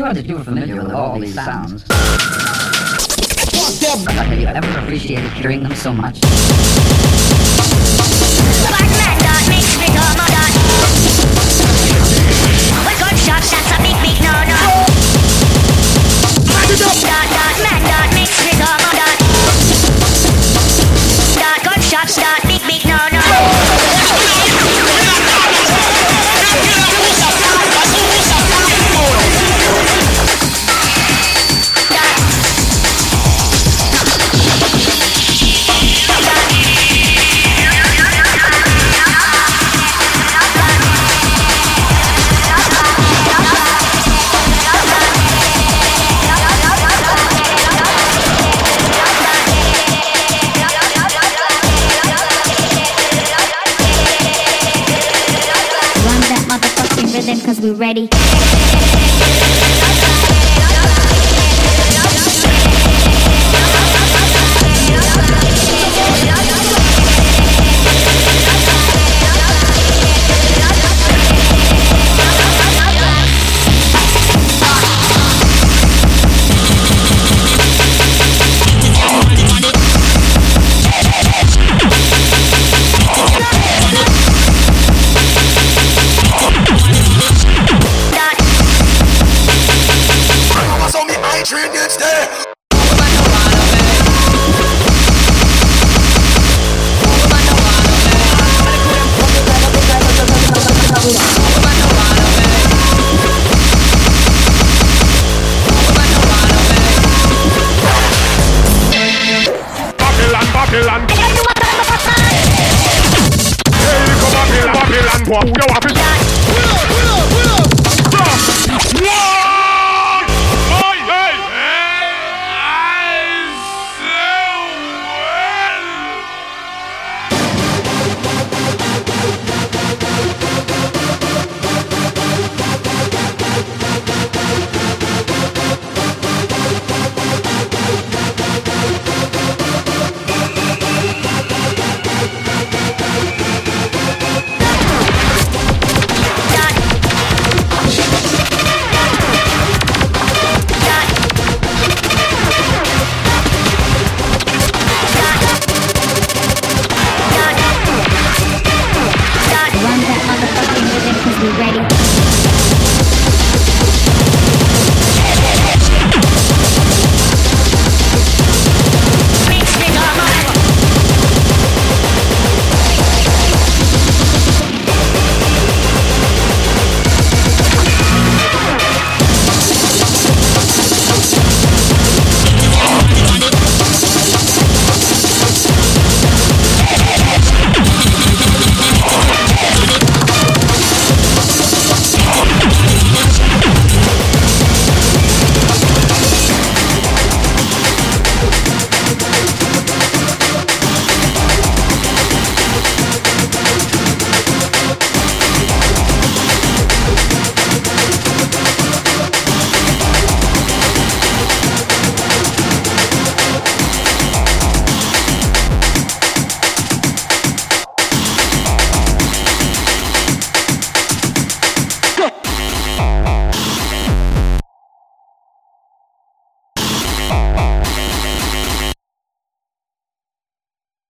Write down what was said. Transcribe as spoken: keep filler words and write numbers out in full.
sure that you're familiar with all these sounds. But have you ever appreciated hearing them so much? Black man that makes me go mad. Well, gunshots, that's a big, big no-no. That, that man that makes me go mad. That gunshots, that big, big no-no. Cause we're ready. Babylon, Babylon.